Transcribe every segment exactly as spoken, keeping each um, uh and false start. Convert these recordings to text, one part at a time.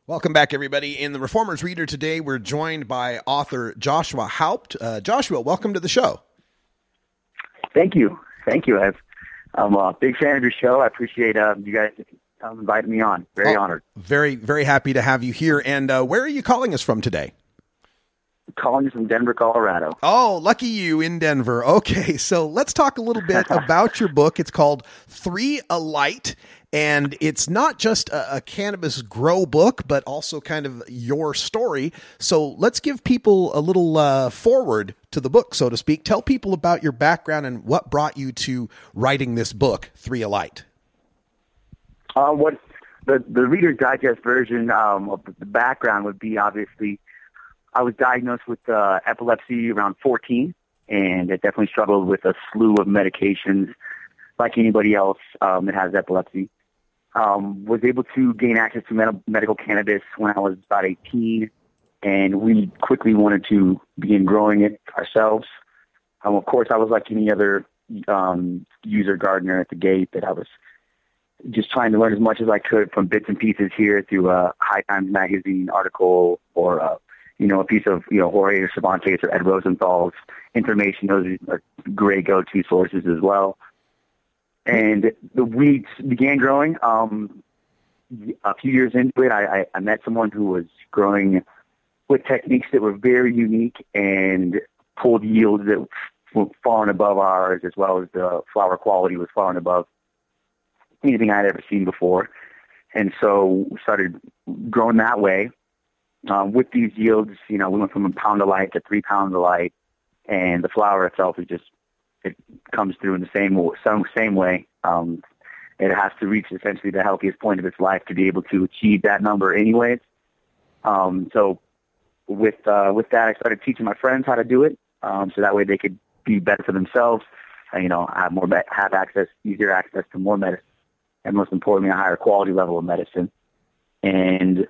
Welcome back, everybody. In the Reformers Reader today, we're joined by author Joshua Haupt. Uh, Joshua, welcome to the show. Thank you. Thank you. I've, I'm a big fan of your show. I appreciate uh, you guys um, inviting me on. Very oh, honored. Very, very happy to have you here. And uh, where are you calling us from today? Calling you from Denver, Colorado. Oh, lucky you in Denver. Okay, so let's talk a little bit about your book. It's called Three Alight, and it's not just a, a cannabis grow book, but also kind of your story. So let's give people a little uh, forward to the book, so to speak. Tell people about your background and what brought you to writing this book, Three Alight. Uh, what the, the Reader's Digest version um, of the background would be, obviously, I was diagnosed with uh, epilepsy around fourteen, and I definitely struggled with a slew of medications like anybody else um, that has epilepsy. Um, was able to gain access to med- medical cannabis when I was about eighteen, and we quickly wanted to begin growing it ourselves. Um, of course, I was like any other um, user gardener at the gate, that I was just trying to learn as much as I could from bits and pieces here through a High Times magazine article or a you know, a piece of, you know, Jorge Cervantes or Ed Rosenthal's information. Those are great go-to sources as well. And the weeds began growing. Um, a few years into it, I, I, I met someone who was growing with techniques that were very unique and pulled yields that were far and above ours, as well as the flower quality was far and above anything I'd ever seen before. And so we started growing that way. Um, with these yields, you know, we went from a pound of light to three pounds of light, and the flower itself is just, it comes through in the same same, same way. Um, it has to reach essentially the healthiest point of its life to be able to achieve that number anyways. Um, so with uh, with that, I started teaching my friends how to do it, um, so that way they could be better for themselves, and, you know, have more have access, easier access to more medicine, and most importantly, a higher quality level of medicine. And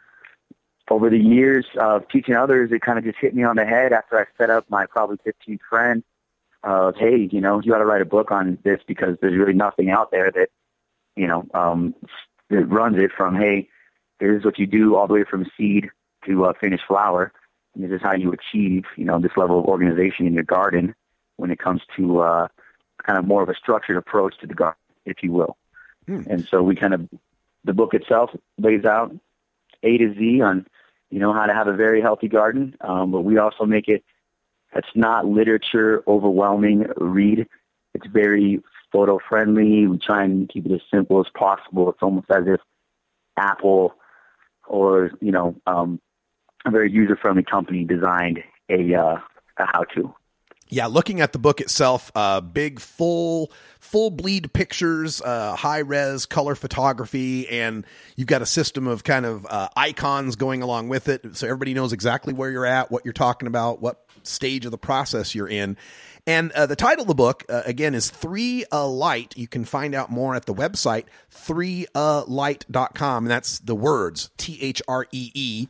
over the years of teaching others, it kind of just hit me on the head after I set up my probably fifteenth friend of, hey, you know, you got to write a book on this, because there's really nothing out there that, you know, um, that runs it from, hey, here's what you do all the way from seed to uh, finished flower. And this is how you achieve, you know, this level of organization in your garden when it comes to uh, kind of more of a structured approach to the garden, if you will. Hmm. And so we kind of, the book itself lays out A to Z on, you know, how to have a very healthy garden, um, but we also make it, it's not literature overwhelming read. It's very photo friendly. We try and keep it as simple as possible. It's almost as if Apple or, you know, um, a very user friendly company designed a, uh, a how to. Yeah, looking at the book itself, uh, big, full, full bleed pictures, uh, high res color photography, and you've got a system of kind of uh, icons going along with it, so everybody knows exactly where you're at, what you're talking about, what stage of the process you're in. And uh, the title of the book, uh, again, is Three Alight. You can find out more at the website, three alight dot com, and that's the words, T H R E E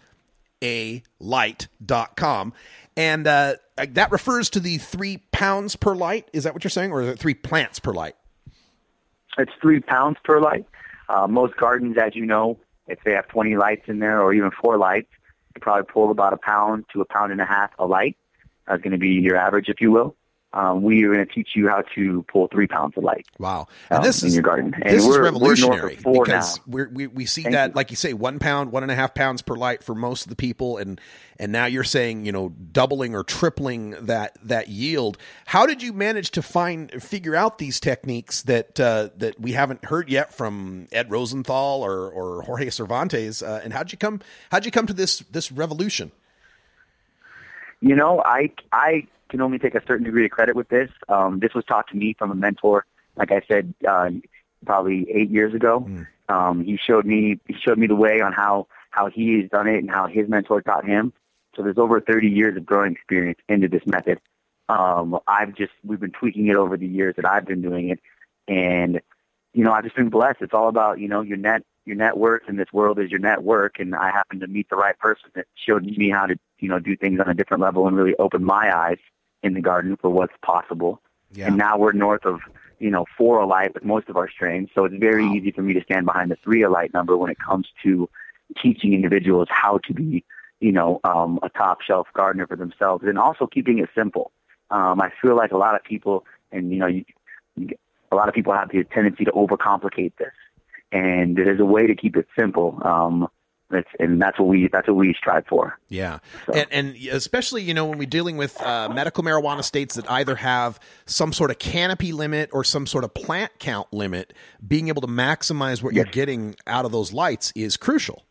A light dot com. And uh, that refers to the three pounds per light. Is that what you're saying? Or is it three plants per light? It's three pounds per light. Uh, most gardens, as you know, if they have twenty lights in there or even four lights, you probably pull about a pound to a pound and a half a light. That's going to be your average, if you will. Um, we are going to teach you how to pull three pounds of light. Wow. And um, this in is, your garden. And this we're, is revolutionary we're north of four because now. we're, we we see Thank that, you. like you say, one pound, one and a half pounds per light for most of the people. And, and now you're saying, you know, doubling or tripling that, that yield. How did you manage to find, figure out these techniques that, uh, that we haven't heard yet from Ed Rosenthal or, or Jorge Cervantes? Uh, and how'd you come, how'd you come to this, this revolution? You know, I, I can only take a certain degree of credit with this. Um, this was taught to me from a mentor, like I said, uh, probably eight years ago. Mm. Um, he showed me, he showed me the way on how, how he has done it and how his mentor taught him. So there's over thirty years of growing experience into this method. Um, I've just, we've been tweaking it over the years that I've been doing it. And, you know, I've just been blessed. It's all about, you know, your net, your net worth in this world is your network. And I happened to meet the right person that showed me how to, you know, do things on a different level and really open my eyes in the garden for what's possible. Yeah. And now we're north of, you know, four alight with most of our strains. So it's very wow. easy for me to stand behind the three alight number when it comes to teaching individuals how to be, you know, um, a top shelf gardener for themselves, and also keeping it simple. Um, I feel like a lot of people, and you know, you, you, a lot of people have the tendency to overcomplicate this, and there's a way to keep it simple. Um, That's, and that's what we that's what we strive for. Yeah, so. and, and especially you know when we're dealing with uh, medical marijuana states that either have some sort of canopy limit or some sort of plant count limit, being able to maximize what yes. you're getting out of those lights is crucial.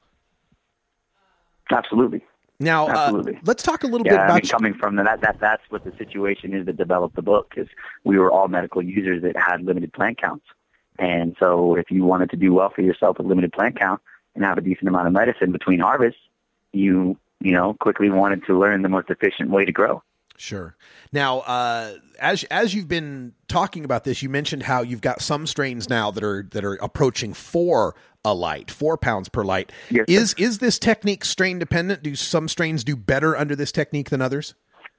Absolutely. Now, Absolutely. Uh, let's talk a little yeah, bit about I mean, coming from that. That that's what the situation is that developed the book, because we were all medical users that had limited plant counts, and so if you wanted to do well for yourself with limited plant count and have a decent amount of medicine between harvests, you you know quickly wanted to learn the most efficient way to grow. Sure. Now, uh, as as you've been talking about this, you mentioned how you've got some strains now that are that are approaching four a light, four pounds per light. Yes, is is this technique strain dependent? Do some strains do better under this technique than others?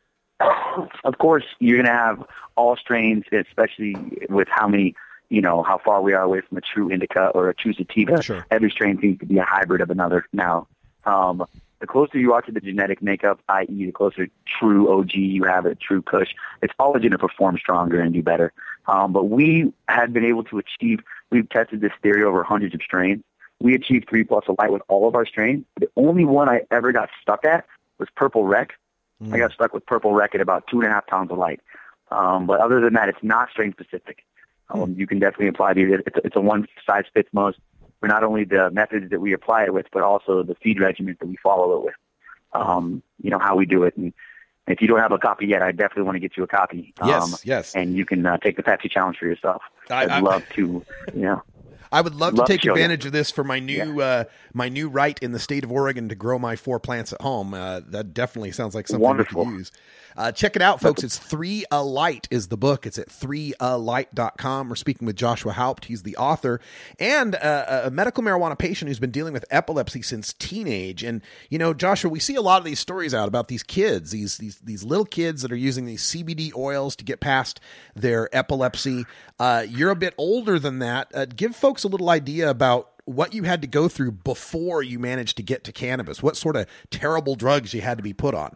Of course, you're going to have all strains, especially with how many. You know, how far we are away from a true indica or a true sativa. Sure. Every strain seems to be a hybrid of another now. Um, the closer you are to the genetic makeup, that is the closer true O G you have, a true Kush, it's always going to perform stronger and do better. Um, but we had been able to achieve, we've tested this theory over hundreds of strains. We achieved three plus a light with all of our strains. The only one I ever got stuck at was Purple Rec. Mm. I got stuck with Purple Rec at about two and a half pounds of light. Um, but other than that, it's not strain specific. Um, you can definitely apply these. It's a, it's a one-size-fits-most for not only the methods that we apply it with, but also the feed regimen that we follow it with, um, you know, how we do it. And if you don't have a copy yet, I definitely want to get you a copy. Um, yes, yes. And you can uh, take the Pepsi Challenge for yourself. I, I'd I, love to, you know. I would love, love to take to advantage you. of this for my new yeah. uh, my new right in the state of Oregon to grow my four plants at home. Uh, that definitely sounds like something Wonderful. we could use. Uh, check it out, folks. It's three a light is the book. It's at three a light dot com. We're speaking with Joshua Haupt. He's the author and uh, a medical marijuana patient who's been dealing with epilepsy since teenage. And, you know, Joshua, we see a lot of these stories out about these kids, these these these little kids that are using these C B D oils to get past their epilepsy. Uh, you're a bit older than that. Uh, give folks a little idea about what you had to go through before you managed to get to cannabis. What sort of terrible drugs you had to be put on.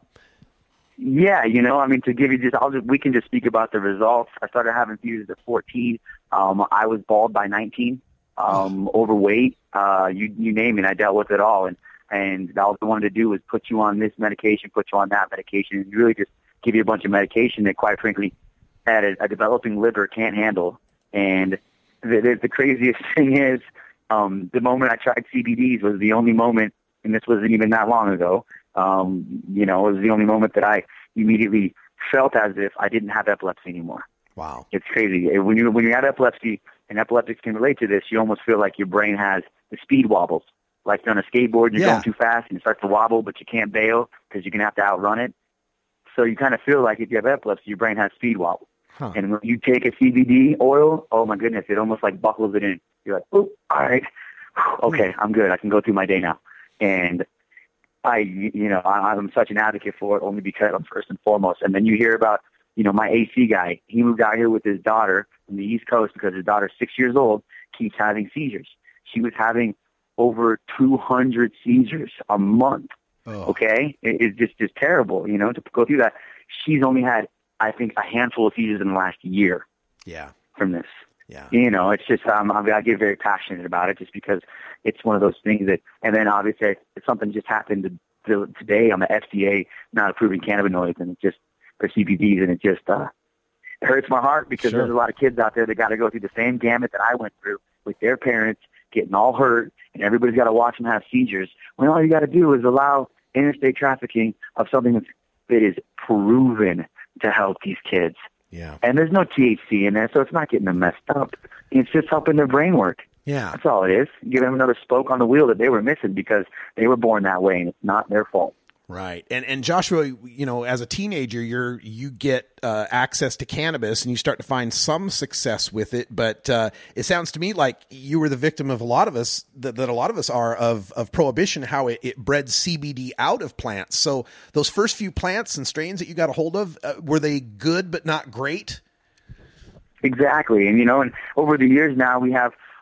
Yeah, you know, I mean, to give you just, I'll just, we can just speak about the results. I started having seizures at fourteen. Um, I was bald by nineteen, um, overweight, uh, you, you name it. I dealt with it all. And, and all I wanted to do was put you on this medication, put you on that medication, and really just give you a bunch of medication that, quite frankly, at a, a developing liver can't handle. And the, the, the craziest thing is, um, the moment I tried C B Ds was the only moment, and this wasn't even that long ago. Um, you know, it was the only moment that I immediately felt as if I didn't have epilepsy anymore. Wow. It's crazy. When you, when you have epilepsy, and epileptics can relate to this, you almost feel like your brain has the speed wobbles. Like you're on a skateboard, you're yeah. going too fast and you start to wobble, but you can't bail because you're going to have to outrun it. So you kind of feel like if you have epilepsy, your brain has speed wobble. Huh. And when you take a C B D oil, oh my goodness, it almost like buckles it in. You're like, oh, all right, okay, I'm good. I can go through my day now. And I, you know, I, I'm such an advocate for it only because I'm first and foremost. And then you hear about, you know, my A C guy. He moved out here with his daughter from the East Coast because his daughter's six years old, keeps having seizures. She was having over two hundred seizures a month. Oh. Okay, it, it's just just terrible, you know, to go through that. She's only had, I think, a handful of seizures in the last year. Yeah. From this. Yeah. You know, it's just, um, I get very passionate about it just because it's one of those things that, and then obviously something just happened to, to, today on the F D A not approving cannabinoids and it just, for C B Ds, and it just, uh, it hurts my heart because sure. there's a lot of kids out there that got to go through the same gamut that I went through with their parents getting all hurt and everybody's got to watch them have seizures. When all you got to do is allow interstate trafficking of something that's, that is proven to help these kids. Yeah. And there's no T H C in there, so it's not getting them messed up. It's just helping their brain work. Yeah. That's all it is. Give them another spoke on the wheel that they were missing because they were born that way, and it's not their fault. Right. And and Joshua, you know, as a teenager, you're you get uh, access to cannabis and you start to find some success with it. But uh, it sounds to me like you were the victim of a lot of us that, that a lot of us are of of prohibition, how it, it bred C B D out of plants. So those first few plants and strains that you got a hold of, uh, were they good but not great? Exactly. And, you know, and over the years now we have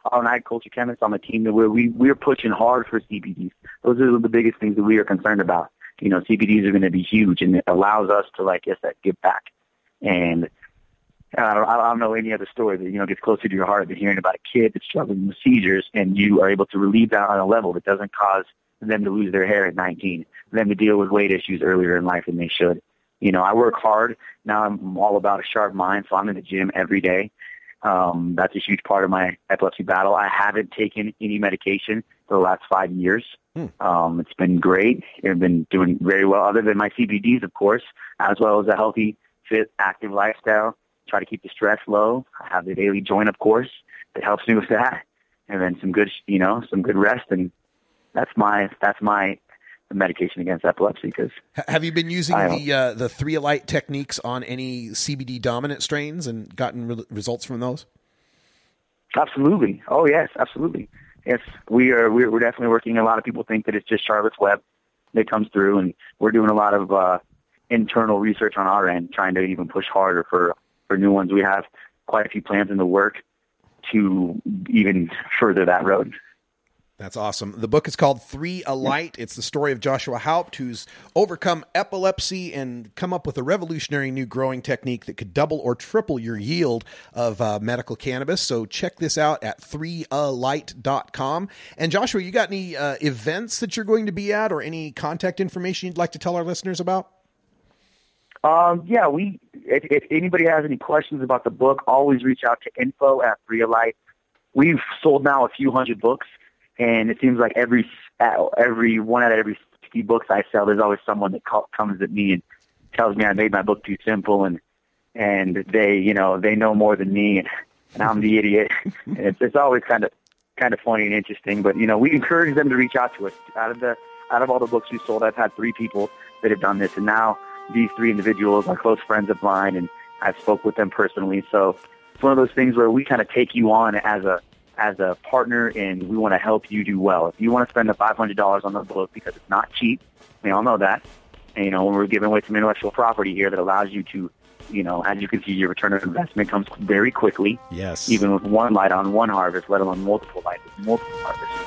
I'm an agriculture chemist on a team that where we we're pushing hard for C B Ds. Those are the biggest things that we are concerned about. You know, C B Ds are going to be huge, and it allows us to, like I said, give back. And I don't, I don't know any other story that, you know, gets closer to your heart than hearing about a kid that's struggling with seizures, and you are able to relieve that on a level that doesn't cause them to lose their hair at nineteen, them to deal with weight issues earlier in life than they should. You know, I work hard. Now I'm all about a sharp mind, so I'm in the gym every day. Um, that's a huge part of my epilepsy battle. I haven't taken any medication for the last five years. Hmm. Um, it's been great. I've been doing very well, other than my C B Ds, of course, as well as a healthy, fit, active lifestyle. Try to keep the stress low. I have the daily joint, of course, that helps me with that, and then some good, you know, some good rest, and that's my that's my medication against epilepsy. Because have you been using the uh, the three-alite techniques on any C B D dominant strains and gotten re- results from those? Absolutely. Oh yes, absolutely. Yes, we are. We're, we're definitely working. A lot of people think that it's just Charlotte's Web that comes through, and we're doing a lot of uh, internal research on our end, trying to even push harder for, for new ones. We have quite a few plans in the work to even further that road. That's awesome. The book is called Three-alite. It's the story of Joshua Haupt, who's overcome epilepsy and come up with a revolutionary new growing technique that could double or triple your yield of uh, medical cannabis. So check this out at three alite dot com. And Joshua, you got any uh, events that you're going to be at, or any contact information you'd like to tell our listeners about? Um, yeah, we. If, if anybody has any questions about the book, always reach out to info at Three-alite. We've sold now a few hundred books. And it seems like every every one out of every sixty books I sell, there's always someone that call, comes at me and tells me I made my book too simple, and and they you know they know more than me, and, and I'm the idiot. And it's it's always kind of kind of funny and interesting. But you know, we encourage them to reach out to us. Out of the out of all the books we sold, I've had three people that have done this, and now these three individuals are close friends of mine, and I've spoke with them personally. So it's one of those things where we kind of take you on as a as a partner, and we want to help you do well. If you want to spend the five hundred dollars on the book, because it's not cheap, we all know that. And, you know, when we're giving away some intellectual property here that allows you to, you know, as you can see, your return on investment comes very quickly. Yes. Even with one light on one harvest, let alone multiple lights with multiple harvests.